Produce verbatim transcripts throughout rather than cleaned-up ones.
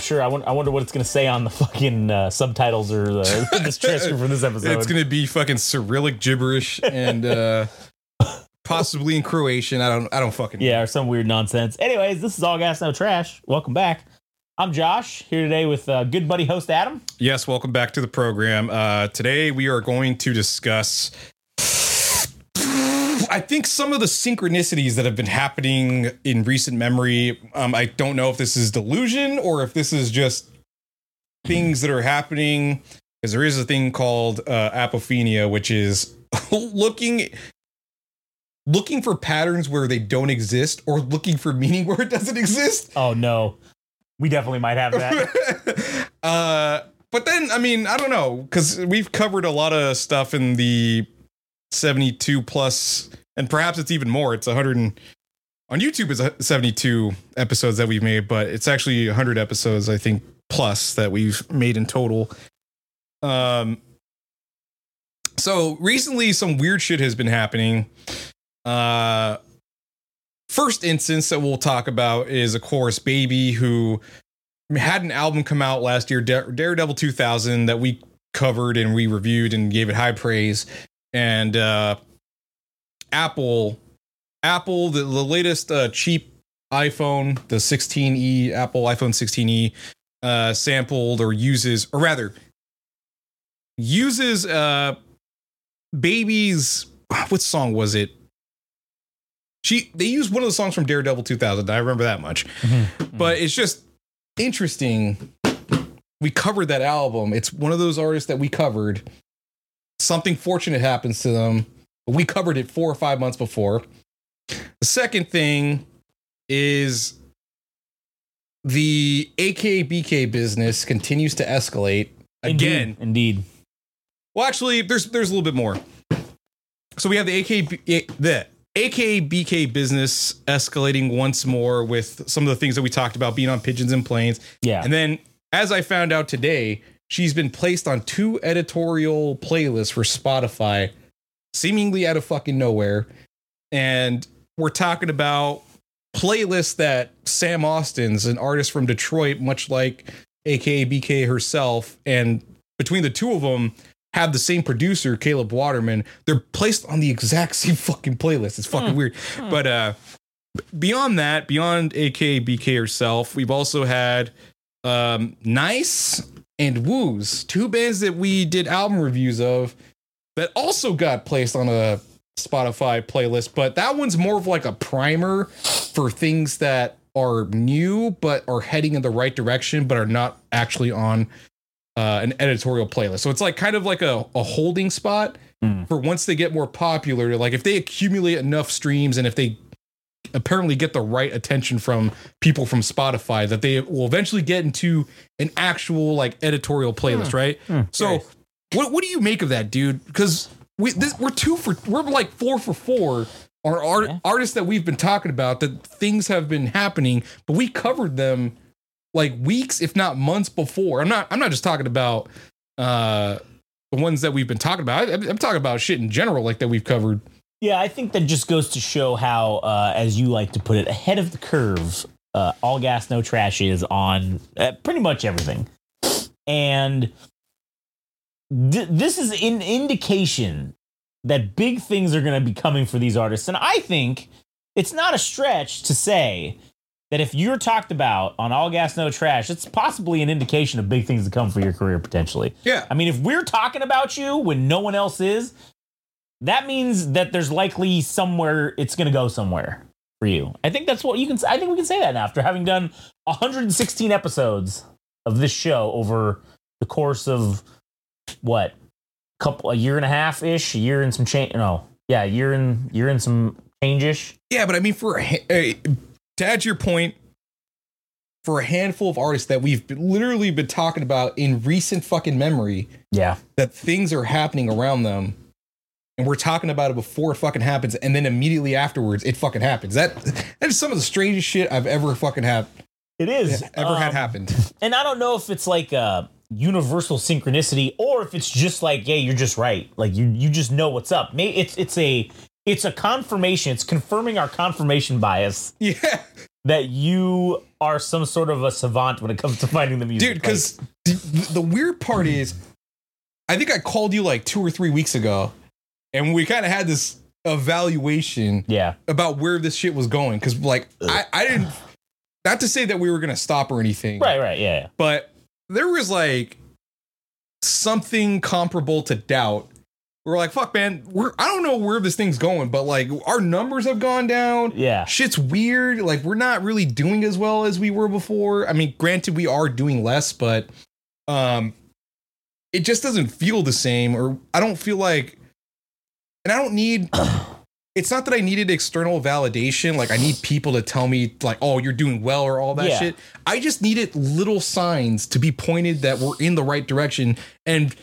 sure. I, w- I wonder what it's going to say on the fucking uh, subtitles or the, the transcript for this episode. It's going to be fucking Cyrillic gibberish and uh, possibly in Croatian. I don't. I don't fucking. Yeah, or some weird nonsense. Anyways, this is All Gas No Trash. Welcome back. I'm Josh here today with uh, good buddy host Adam. Yes, welcome back to the program. Uh, today we are going to discuss, I think, some of the synchronicities that have been happening in recent memory. Um, I don't know if this is delusion or if this is just things that are happening, because there is a thing called uh, apophenia, which is looking looking for patterns where they don't exist or looking for meaning where it doesn't exist. Oh, no. We definitely might have that. uh, but then, I mean, I don't know, because we've covered a lot of stuff in the seventy-two plus, and perhaps it's even more. It's one hundred and, on YouTube is seventy-two episodes that we've made, but it's actually one hundred episodes, I think, plus that we've made in total. Um, so recently, some weird shit has been happening. Uh, First instance that we'll talk about is, of course, Baby, who had an album come out last year, Dare- Daredevil two thousand, that we covered and we reviewed and gave it high praise. And uh, Apple, Apple, the, the latest uh, cheap iPhone, the sixteen E, Apple iPhone sixteen E, uh, sampled or uses, or rather, uses uh, Baby's, what song was it? She they used one of the songs from Daredevil two thousand. I remember that much. Mm-hmm. But it's just interesting. We covered that album. It's one of those artists that we covered. Something fortunate happens to them. We covered it four or five months before. The second thing is the A K B K business continues to escalate again. Indeed. Indeed. Well, actually, there's there's a little bit more. So we have the A K B K the A K B K business escalating once more with some of the things that we talked about being on Pigeons and Planes. Yeah. And then, as I found out today, she's been placed on two editorial playlists for Spotify, seemingly out of fucking nowhere. And we're talking about playlists that Sam Austin's, an artist from Detroit, much like A K B K herself, and between the two of them, have the same producer, Caleb Waterman. They're placed on the exact same fucking playlist. It's fucking mm. weird. Mm. But uh, beyond that, beyond A K B K herself, we've also had um, Nice and Woos, two bands that we did album reviews of that also got placed on a Spotify playlist. But that one's more of like a primer for things that are new, but are heading in the right direction, but are not actually on Uh, an editorial playlist. So it's like kind of like a, a holding spot mm. for once they get more popular. Like if they accumulate enough streams and if they apparently get the right attention from people from Spotify, that they will eventually get into an actual like editorial playlist, mm. right? Mm. So nice. what what do you make of that, dude? Because we this, we're two for we're like four for four. Our art, yeah. artists that we've been talking about, that things have been happening, but we covered them like weeks, if not months before. I'm not I'm not just talking about uh, the ones that we've been talking about. I, I'm talking about shit in general, like that we've covered. Yeah, I think that just goes to show how, uh, as you like to put it, ahead of the curve, uh, All Gas No Trash is on uh, pretty much everything. And th- this is an indication that big things are going to be coming for these artists. And I think it's not a stretch to say that if you're talked about on All Gas No Trash, it's possibly an indication of big things to come for your career potentially. Yeah. I mean, if we're talking about you when no one else is, that means that there's likely somewhere it's going to go somewhere for you. I think that's what you can I think we can say that now after having done one hundred sixteen episodes of this show over the course of what? Couple a year and a half ish, a year and some change. No. Yeah, a year and year and some change-ish. Yeah, but I mean for a, to add to your point, for a handful of artists that we've been, literally been talking about in recent fucking memory, yeah, that things are happening around them, and we're talking about it before it fucking happens, and then immediately afterwards, it fucking happens. That that is some of the strangest shit I've ever fucking had. It is ever um, had happened. And I don't know if it's like a universal synchronicity or if it's just like, yeah, you're just right. Like you you just know what's up. Maybe it's it's a It's a confirmation. It's confirming our confirmation bias. Yeah. that you are some sort of a savant when it comes to finding the music. Dude, because like, the, the weird part is, I think I called you like two or three weeks ago, and we kind of had this evaluation yeah. about where this shit was going. Because, like, I, I didn't, not to say that we were going to stop or anything. Right, right, yeah, yeah. But there was like something comparable to doubt. We're like, fuck, man, we're, I don't know where this thing's going, but like our numbers have gone down. Yeah. Shit's weird. Like, we're not really doing as well as we were before. I mean, granted, we are doing less, but um, it just doesn't feel the same. Or I don't feel like, and I don't need, it's not that I needed external validation. Like, I need people to tell me, like, oh, you're doing well or all that yeah. shit. I just needed little signs to be pointed that we're in the right direction. And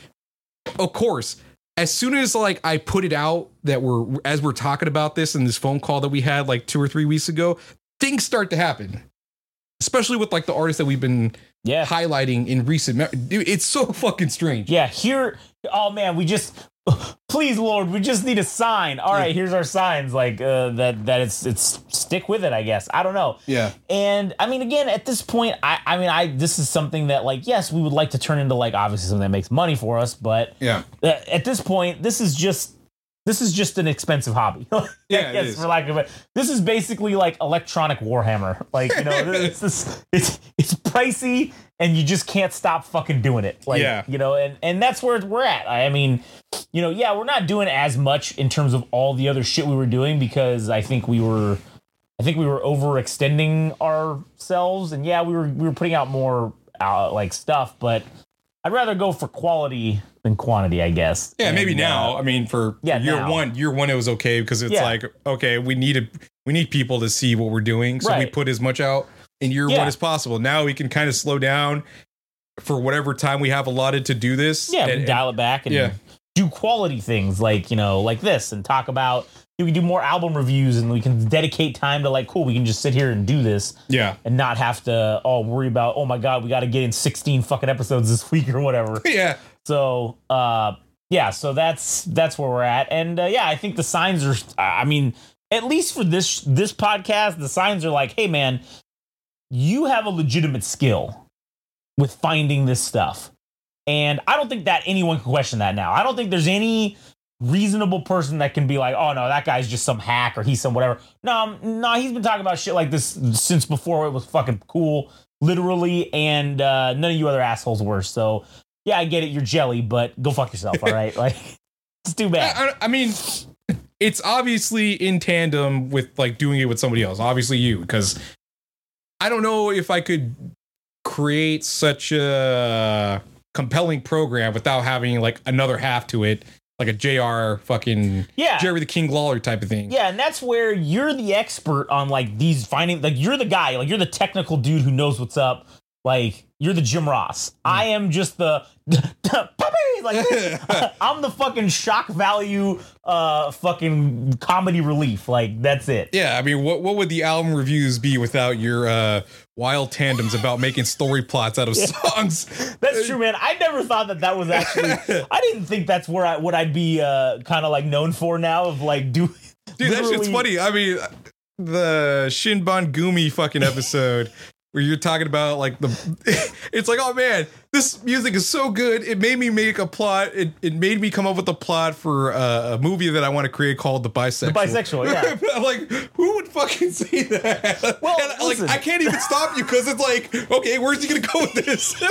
of course, as soon as like I put it out that we're, as we're talking about this in this phone call that we had like two or three weeks ago, things start to happen, especially with like the artists that we've been yeah. highlighting in recent. Me- Dude, it's so fucking strange. Yeah. Here. Oh man, we just, please Lord, we just need a sign. All right, here's our signs. Like uh, that. That it's it's stick with it. I guess. I don't know. Yeah. And I mean, again, at this point, I I mean, I this is something that like yes, we would like to turn into like obviously something that makes money for us, but yeah. At this point, this is just this is just an expensive hobby. Yeah, yes, it is. for lack of it. This is basically like electronic Warhammer. Like you know, it's this it's it's pricey. And you just can't stop fucking doing it. Like, yeah. you know, and, and that's where we're at. I mean, you know, yeah, we're not doing as much in terms of all the other shit we were doing because I think we were, I think we were overextending ourselves. And yeah, we were, we were putting out more uh, like stuff, but I'd rather go for quality than quantity, I guess. Yeah, and, maybe now. Uh, I mean, for, yeah, for year now. one, year one, it was okay because it's Yeah. like, okay, we needed, we need people to see what we're doing. So Right. we put as much out in year Yeah. one as possible. Now we can kind of slow down for whatever time we have allotted to do this. Yeah, we and, can dial it back and yeah. do quality things like, you know, like this and talk about, we can do more album reviews and we can dedicate time to like, cool, we can just sit here and do this. Yeah. And not have to all worry about, oh my God, we got to get in sixteen fucking episodes this week or whatever. Yeah. So, uh, yeah, so that's, that's where we're at. And uh, yeah, I think the signs are, I mean, at least for this, this podcast, the signs are like, hey man, you have a legitimate skill with finding this stuff. And I don't think that anyone can question that now. I don't think there's any reasonable person that can be like, oh no, that guy's just some hack or he's some whatever. No, um, no, he's been talking about shit like this since before it was fucking cool, literally. And uh, none of you other assholes were. So yeah, I get it. You're jelly, but go fuck yourself. All right. Like it's too bad. I, I mean, it's obviously in tandem with like doing it with somebody else. Obviously you, because I don't know if I could create such a compelling program without having like another half to it, like a J R fucking Yeah. Jerry the King Lawler type of thing. Yeah, and that's where you're the expert on like these finding, like you're the guy, like you're the technical dude who knows what's up. Like you're the Jim Ross. I am just the puppy. Like I'm the fucking shock value, uh, fucking comedy relief. Like that's it. Yeah, I mean, what what would the album reviews be without your uh, wild tandems about making story plots out of songs? That's true, man. I never thought that that was actually. I didn't think that's where I what I'd be uh, kind of like known for now of like doing. Dude, that shit's funny. I mean, the Shinban Gumi fucking episode where you're talking about like the, it's like, oh man, this music is so good. It made me make a plot. It, it made me come up with a plot for uh, a movie that I want to create called The Bisexual. The Bisexual, yeah. I'm like, who would fucking say that? Well, and, like, listen. I can't even stop you because it's like, okay, where's he gonna go with this?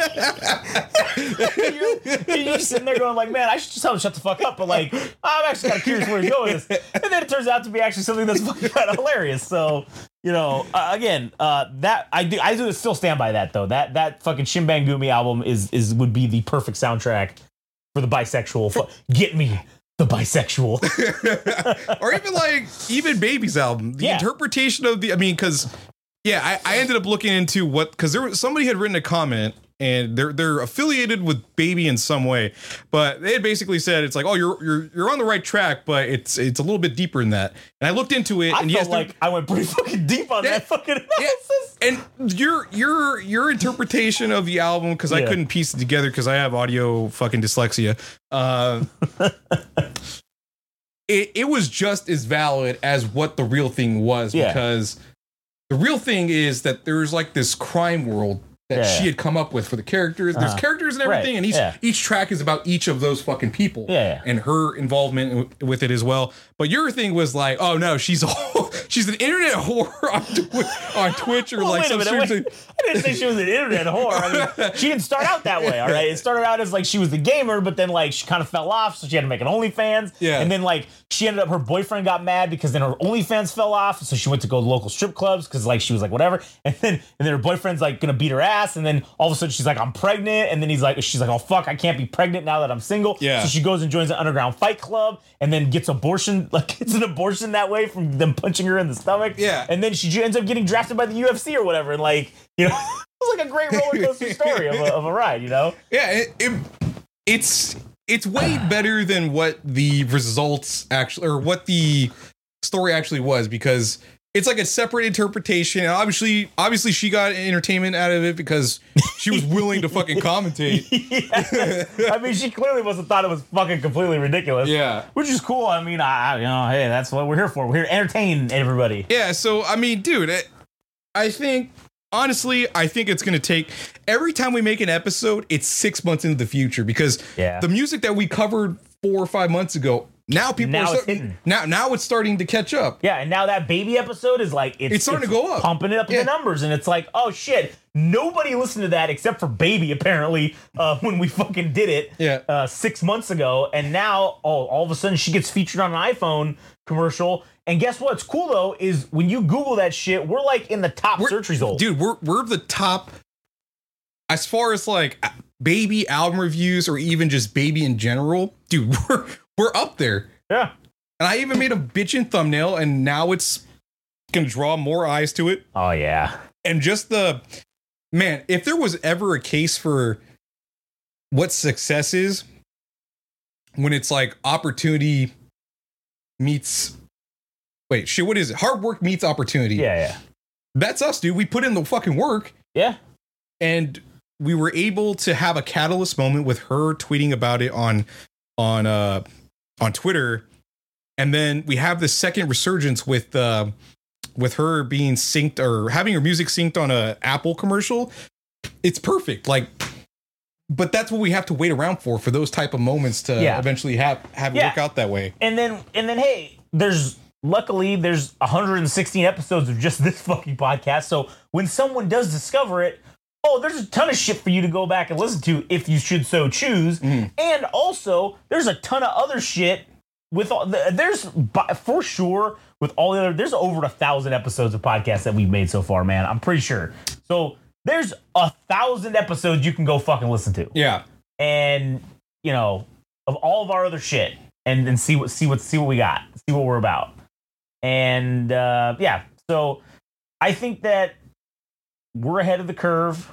you're, you're just sitting there going like, man, I should just tell him to shut the fuck up. But like, I'm actually kind of curious where he's going with this. And then it turns out to be actually something that's fucking kind of hilarious. So, you know, uh, again, uh, that I do, I do still stand by that though. That that fucking Shimbangumi album is is would be the perfect soundtrack for the bisexual. Fu- Get me the bisexual, or even like even Baby's album. The Yeah. interpretation of the, I mean, because yeah, I, I ended up looking into what because there was somebody had written a comment. And they're they're affiliated with Baby in some way, but they had basically said it's like, oh, you're you're you're on the right track, but it's it's a little bit deeper than that. And I looked into it, I and felt yes, like I went pretty fucking deep on Yeah. that fucking yeah, analysis. and your your your interpretation of the album, because I Yeah. couldn't piece it together because I have audio fucking dyslexia. Uh, it it was just as valid as what the real thing was Yeah. because the real thing is that there's like this crime world that Yeah. she had come up with for the characters. There's Uh-huh. characters and everything, Right. and each Yeah. each track is about each of those fucking people Yeah. and her involvement w- with it as well. But your thing was like, oh no, she's a whole, she's an internet whore on, Twi- on Twitch or Well, like wait a some minute, sort wait. I didn't say she was an internet whore. I mean, she didn't start out that way, all right? It started out as like she was the gamer, but then like she kind of fell off, so she had to make an OnlyFans. Yeah. And then like she ended up, her boyfriend got mad because then her OnlyFans fell off, so she went to go to local strip clubs because like she was like whatever. And then and then her boyfriend's like gonna beat her ass, and then all of a sudden she's like, I'm pregnant, and then he's like, she's like, oh fuck, I can't be pregnant now that I'm single. Yeah. So she goes and joins an underground fight club, and then gets abortion, like gets an abortion that way from them punching her in the stomach. Yeah. And then she ends up getting drafted by the U F C or whatever, and like, you know, it was like a great roller coaster story of a, of a ride, you know? Yeah, it, it it's it's way better than what the results actually, or what the story actually was, because it's like a separate interpretation. And obviously, obviously, she got entertainment out of it because she was willing to fucking commentate. Yeah. I mean, she clearly must have thought it was fucking completely ridiculous. Yeah. Which is cool. I mean, I, you know, hey, that's what we're here for. We're here to entertain everybody. Yeah. So I mean, dude, I, I think honestly, I think it's gonna take every time we make an episode, it's six months into the future, because Yeah. the music that we covered four or five months ago. Now people Now are it's starting, hitting. now now it's starting to catch up. Yeah, and now that baby episode is like it's, It's starting to go up. pumping it up Yeah. in the numbers, and it's like, oh shit, nobody listened to that except for Baby apparently uh, when we fucking did it Yeah. uh, six months ago, and now oh, all of a sudden she gets featured on an iPhone commercial. And guess what's cool though is when you Google that shit, we're like in the top We're- search results. Dude, we're we're the top as far as like baby album reviews or even just baby in general. Dude, we're we're up there. Yeah. And I even made a bitchin' thumbnail, and now it's gonna draw more eyes to it. Oh yeah. And just the man, if there was ever a case for what success is, when it's like opportunity meets wait, shit, what is it? Hard work meets opportunity. Yeah, yeah. That's us, dude. We put in the fucking work. Yeah. And we were able to have a catalyst moment with her tweeting about it on on uh on Twitter, and then we have the second resurgence with uh with her being synced or having her music synced on a Apple commercial. It's perfect. Like, but that's what we have to wait around for for those type of moments to Yeah. eventually have have it Yeah. work out that way. And then and then hey, there's luckily there's one hundred sixteen episodes of just this fucking podcast. So when someone does discover it, oh, there's a ton of shit for you to go back and listen to if you should so choose. Mhm. And also, there's a ton of other shit with all the, there's by- for sure with all the other there's over a thousand episodes of podcasts that we've made so far, man. I'm pretty sure. So there's a thousand episodes you can go fucking listen to. Yeah. And you know, of all of our other shit, and and see what see what see what we got, see what we're about, and uh, yeah. So I think that we're ahead of the curve,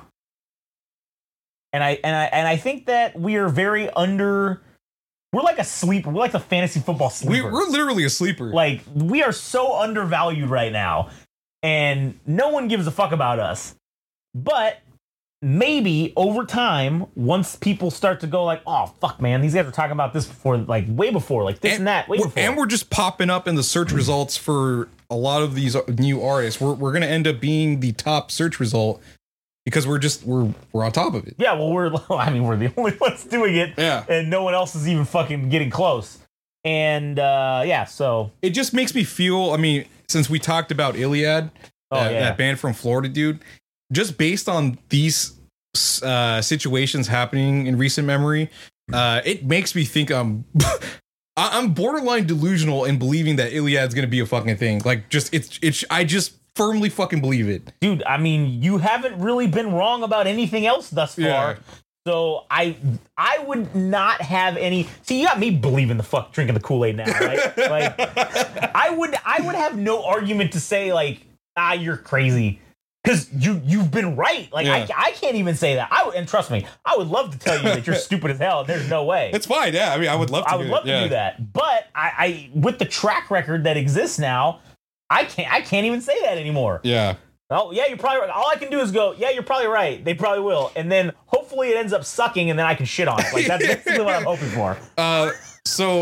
and I and I and I think that we are very under. We're like a sleeper. We're like the fantasy football We, sleeper. we're literally a sleeper. Like we are so undervalued right now, and no one gives a fuck about us. But maybe over time, once people start to go like, "Oh fuck, man, these guys were talking about this before, like way before, like this and, that, way we're- before." and we're just popping up in the search results for a lot of these new artists. We're we're gonna end up being the top search result because we're just we're we're on top of it. yeah, well, we're. I mean, we're the only ones doing it, Yeah. and no one else is even fucking getting close. And uh, yeah, so It just makes me feel. I mean, since we talked about Iliad, Oh, that, yeah. that band from Florida, dude, just based on these uh, situations happening in recent memory, uh, it makes me think I'm. I- I'm borderline delusional in believing that Iliad's gonna be a fucking thing. Like, just it's it's. I just firmly fucking believe it. dude, I mean, you haven't really been wrong about anything else thus far. Yeah. So I I would not have any. See, you got me believing the fuck drinking the Kool-Aid now, right? Like, I would I would have no argument to say like, ah, you're crazy, because you you've been right. Like, Yeah. I I can't even say that. I would, and trust me, I would love to tell you that you're stupid as hell. There's no way. It's fine. Yeah, I mean, I would love to. I would do love it. to Yeah. do that, but I, I with the track record that exists now, I can't I can't even say that anymore. Yeah. Oh, yeah, you're probably right. All I can do is go, yeah, you're probably right. They probably will. And then hopefully it ends up sucking and then I can shit on it. Like, that's basically what I'm hoping for. Uh, so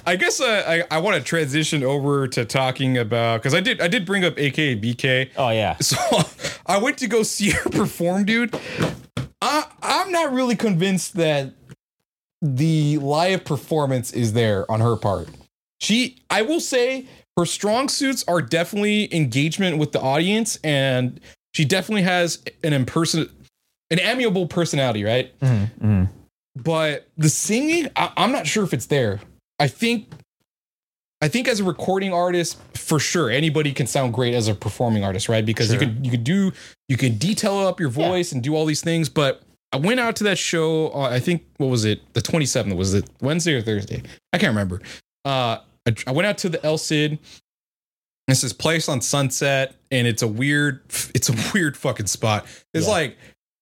I guess uh, I I want to transition over to talking about because I did I did bring up A K A B K. Oh yeah. So I went to go see her perform, dude. I I'm not really convinced that the live performance is there on her part. She, I will say, her strong suits are definitely engagement with the audience, and she definitely has an imperson, an amiable personality, right? Mm-hmm, mm-hmm. But the singing, I, I'm not sure if it's there. I think, I think as a recording artist, for sure, anybody can sound great as a performing artist, right? Because sure. you could you could do you could detail up your voice yeah. and do all these things, but I went out to that show. Uh, I think what was it? The twenty-seventh. Was it Wednesday or Thursday? I can't remember. Uh, I, I went out to the El Cid. This is place on Sunset, and it's a weird. It's a weird fucking spot. It's yeah. like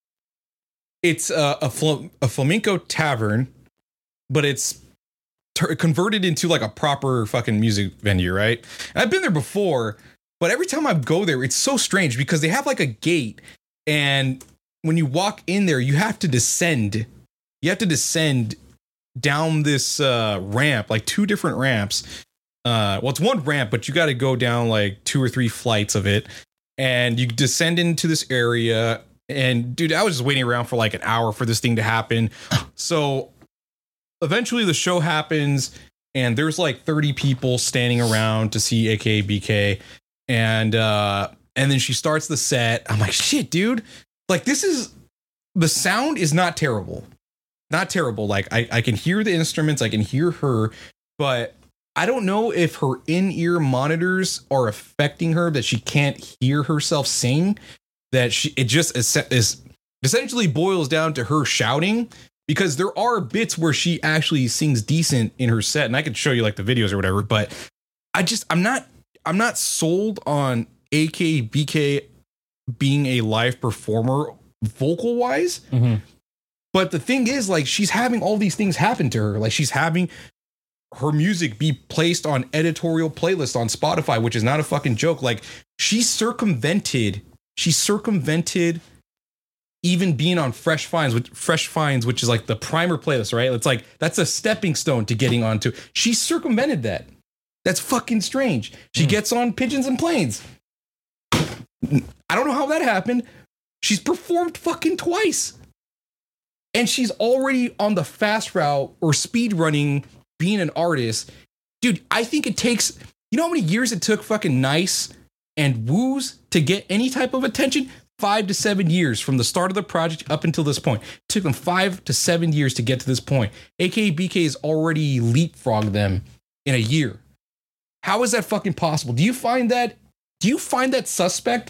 it's a a, fl- a flamenco tavern, but it's ter- converted into like a proper fucking music venue, right? And I've been there before, but every time I go there, it's so strange because they have like a gate, and when you walk in there, you have to descend. You have to descend down this uh, ramp, like two different ramps. Uh, well, it's one ramp, but you got to go down like two or three flights of it. And you descend into this area. And dude, I was just waiting around for like an hour for this thing to happen. So eventually the show happens, and there's like thirty people standing around to see A K A B K. And, uh, and then she starts the set. I'm like, shit, dude. Like, this is, the sound is not terrible. Not terrible. Like, I, I can hear the instruments. I can hear her. But I don't know if her in-ear monitors are affecting her, that she can't hear herself sing. That she, it just is, is essentially boils down to her shouting. Because there are bits where she actually sings decent in her set. And I could show you like the videos or whatever. But I just, I'm not, I'm not sold on A K A B K being a live performer vocal wise. Mm-hmm. But the thing is, like, she's having all these things happen to her. Like, she's having her music be placed on editorial playlists on Spotify, which is not a fucking joke. Like, she circumvented, she circumvented even being on Fresh Finds, which Fresh Finds, which is like the primer playlist, right? It's like, that's a stepping stone to getting onto. She circumvented that. That's fucking strange. She mm. gets on Pigeons and Planes. I don't know how that happened. She's performed fucking twice. And she's already on the fast route or speed running being an artist. Dude, I think it takes, you know how many years it took fucking Nice and Woos to get any type of attention? Five to seven years from the start of the project up until this point. It took them five to seven years to get to this point. A K A B K has already leapfrogged them in a year. How is that fucking possible? Do you find that, do you find that suspect?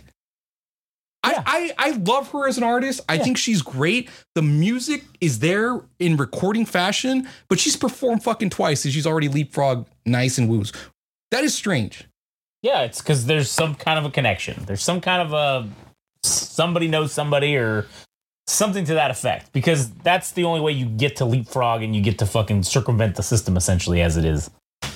Yeah. I, I, I love her as an artist. I yeah. think she's great. The music is there in recording fashion, but she's performed fucking twice and she's already leapfrogged Nice and Woos. That is strange. Yeah, it's because there's some kind of a connection. There's some kind of a somebody knows somebody or something to that effect, because that's the only way you get to leapfrog and you get to fucking circumvent the system essentially as it is.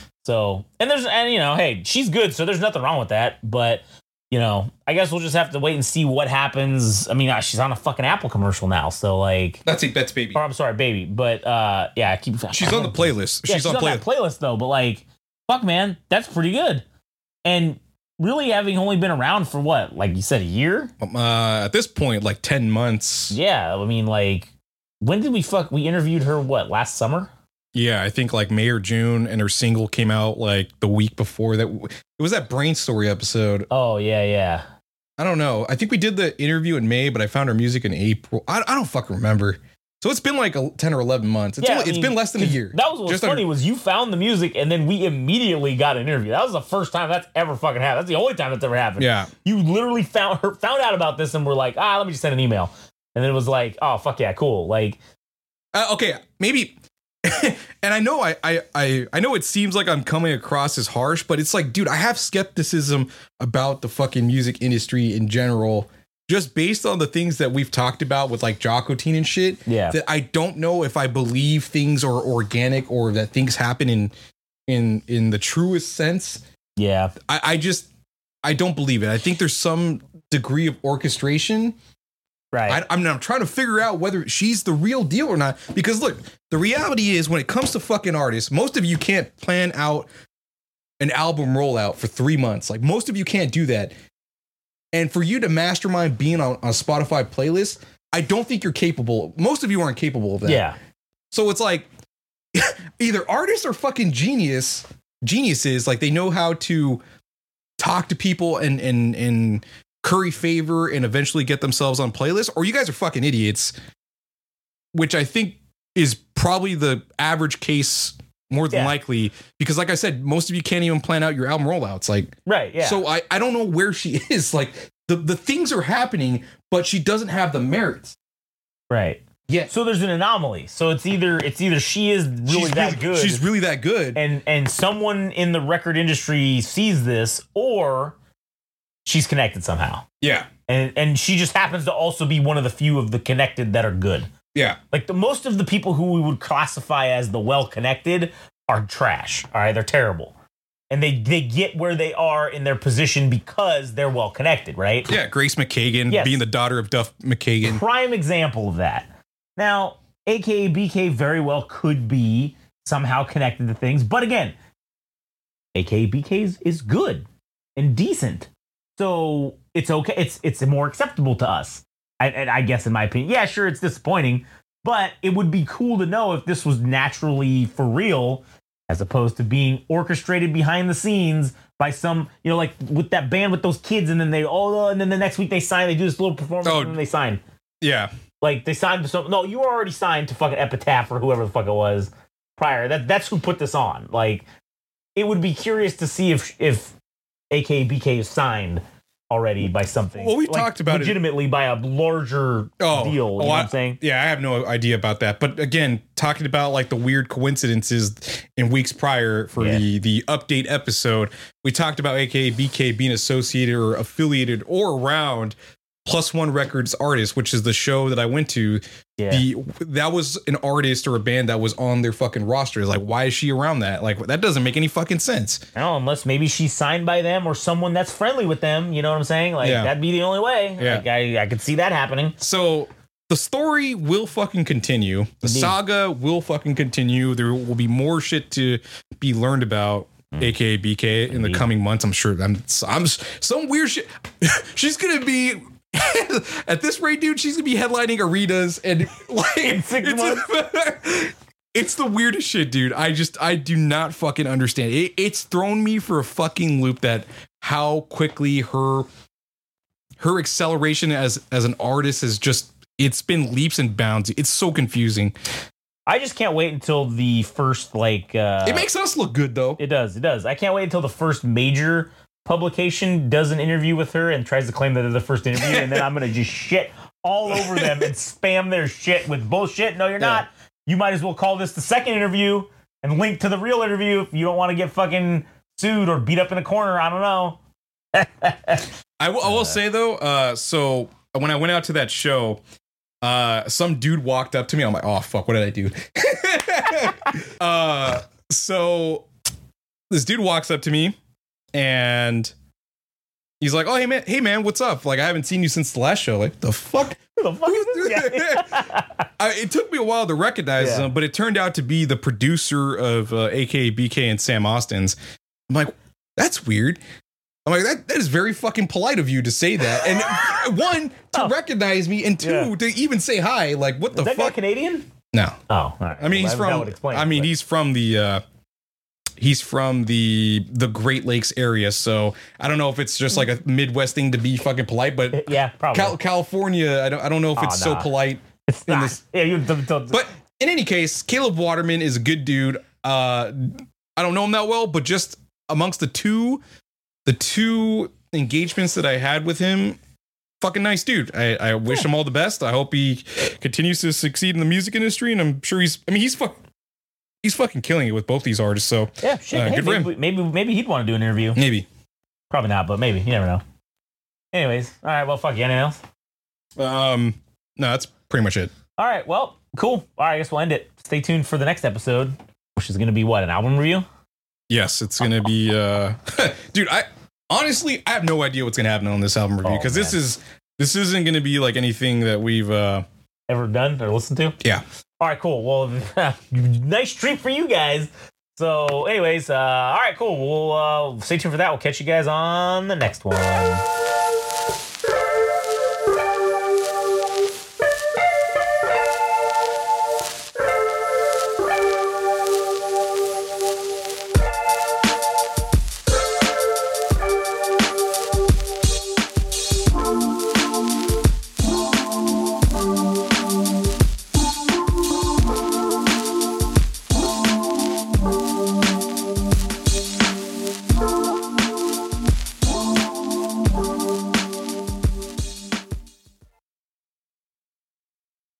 So, and there's, and you know, hey, she's good, so there's nothing wrong with that, but you know, I guess we'll just have to wait and see what happens. I mean, she's on a fucking Apple commercial now, so like that's it. That's Baby. Or I'm sorry, Baby. But uh, yeah, I keep. She's on the playlist. Yeah, she's, she's on, on play- that playlist though. But like, fuck, man, that's pretty good. And really, having only been around for what, like you said, a year? Um, uh, at this point, like ten months. Yeah, I mean, like, when did we fuck? We interviewed her what, last summer? Yeah, I think like May or June, and her single came out like the week before that. It was that Brain Story episode. Oh yeah, yeah. I don't know. I think we did the interview in May, but I found her music in April. I, I don't fucking remember. So it's been like a, ten or eleven months. It's, yeah, only, I mean, it's been less than a year. That was what's Just funny under- was you found the music and then we immediately got an interview. That was the first time that's ever fucking happened. That's the only time that's ever happened. Yeah. You literally found her, found out about this and were like, ah, let me just send an email. And then it was like, oh, fuck yeah, cool. Like, uh, okay, maybe. And I know I, I I I know it seems like I'm coming across as harsh, but it's like, dude, I have skepticism about the fucking music industry in general, just based on the things that we've talked about with like Jocotine and shit. Yeah. That I don't know if I believe things are organic or that things happen in in in the truest sense. Yeah. I, I just I don't believe it. I think there's some degree of orchestration. Right. I, I'm, I'm trying to figure out whether she's the real deal or not. Because look, the reality is when it comes to fucking artists, most of you can't plan out an album rollout for three months. Like most of you can't do that. And for you to mastermind being on, on a Spotify playlist, I don't think you're capable. Most of you aren't capable of that. Yeah. So it's like either artists are fucking genius, geniuses, like they know how to talk to people and and and curry favor and eventually get themselves on playlists, or you guys are fucking idiots, which I think is probably the average case more than Yeah. likely, because like I said, most of you can't even plan out your album rollouts. Like, Right. Yeah. so I, I don't know where she is. Like the, the things are happening, but she doesn't have the merits. right. Yeah. So there's an anomaly. So it's either it's either she is really she's that really, good. She's really that good. and and someone in the record industry sees this, or she's connected somehow. Yeah. And and she just happens to also be one of the few of the connected that are good. Yeah. Like the most of the people who we would classify as the well-connected are trash. All right, they're terrible. And they they get where they are in their position because they're well-connected, right? Yeah. Grace McKagan, Yes. being the daughter of Duff McKagan. Prime example of that. Now, A K A B K very well could be somehow connected to things, but again, A K A B K is, is good and decent, so it's okay. It's it's more acceptable to us, I, I guess, in my opinion. Yeah, sure, it's disappointing, but it would be cool to know if this was naturally for real, as opposed to being orchestrated behind the scenes by some, you know, like with that band with those kids, and then they oh, and then the next week they sign, they do this little performance, Oh. and then they sign. Yeah. Like they signed to some. No, you were already signed to fucking Epitaph or whoever the fuck it was prior. That that's who put this on. Like, it would be curious to see if if A K A B K is signed already by something. Well, we like, talked about it- legitimately by a larger Oh, deal. You oh, know what I- I'm saying? Yeah, I have no idea about that. But again, talking about like the weird coincidences in weeks prior for Yeah. the the update episode, we talked about A K A B K being associated or affiliated or around Plus One Records artists, which is the show that I went to. Yeah. The that was an artist or a band that was on their fucking roster. Like, why is she around that? Like, that doesn't make any fucking sense. No, unless maybe she's signed by them or someone that's friendly with them. You know what I'm saying? Like, Yeah. that'd be the only way. Yeah. Like, I, I could see that happening. So the story will fucking continue. The Indeed. saga will fucking continue. There will be more shit to be learned about A K A B K in the Indeed. coming months. I'm sure. I'm, I'm some weird shit. She's gonna be at this rate, dude. She's gonna be headlining arenas and like In six it's, it's the weirdest shit, dude. I just I do not fucking understand. It, it's thrown me for a fucking loop that how quickly her her acceleration as as an artist is just it's been leaps and bounds. It's so confusing. I just can't wait until the first, like... Uh, It makes us look good though. It does. It does. I can't wait until the first major publication does an interview with her and tries to claim that they're the first interview, and then I'm gonna just shit all over them and spam their shit with bullshit. No, you're not. You might as well call this the second interview and link to the real interview if you don't want to get fucking sued or beat up in a corner. I don't know. I will, I will say though, uh, so when I went out to that show, uh, some dude walked up to me. I'm like, oh fuck, what did I do? uh, so this dude walks up to me and he's like, oh hey man, hey man, what's up? Like I haven't seen you since the last show. Like the fuck. Who the fuck is this guy? I, it took me a while to recognize Yeah. him, but it turned out to be the producer of uh, A K A B K and Sam Austin's. I'm like, that's weird. I'm like, that, that is very fucking polite of you to say that. And one, to Oh. recognize me, and two, Yeah. to even say hi. Like, what the Is that guy fuck? Canadian? No. Oh, all right. I mean, he's Well, that from, would explain I it, mean, but- he's from the, uh, he's from the, the Great Lakes area. So I don't know if it's just like a Midwest thing to be fucking polite, but yeah, probably. Cal- California, I don't, I don't know if Oh, it's so nah. polite. it's in not. this- Yeah, you. Don't, don't, But in any case, Caleb Waterman is a good dude. Uh, I don't know him that well, but just amongst the two, the two engagements that I had with him, fucking nice dude. I, I wish him all the best. I hope he continues to succeed in the music industry, and I'm sure he's. I mean, he's fuck, he's fucking killing it with both these artists. So yeah, shit. uh, hey, good for maybe, maybe maybe he'd want to do an interview. maybe. Probably not, but maybe. You never know. Anyways, all right. Well, fuck you. Anything else? Um, no, that's pretty much it. All right. Well, cool. All right. I guess we'll end it. Stay tuned for the next episode, which is going to be what, an album review? Yes, it's gonna be. Uh, dude, I honestly I have no idea what's gonna happen on this album review Oh, because this man. is This isn't going to be like anything that we've uh, ever done or listened to. Yeah. All right, cool. Well, nice treat for you guys. So, anyways, uh, all right, cool. We'll uh, stay tuned for that. We'll catch you guys on the next one.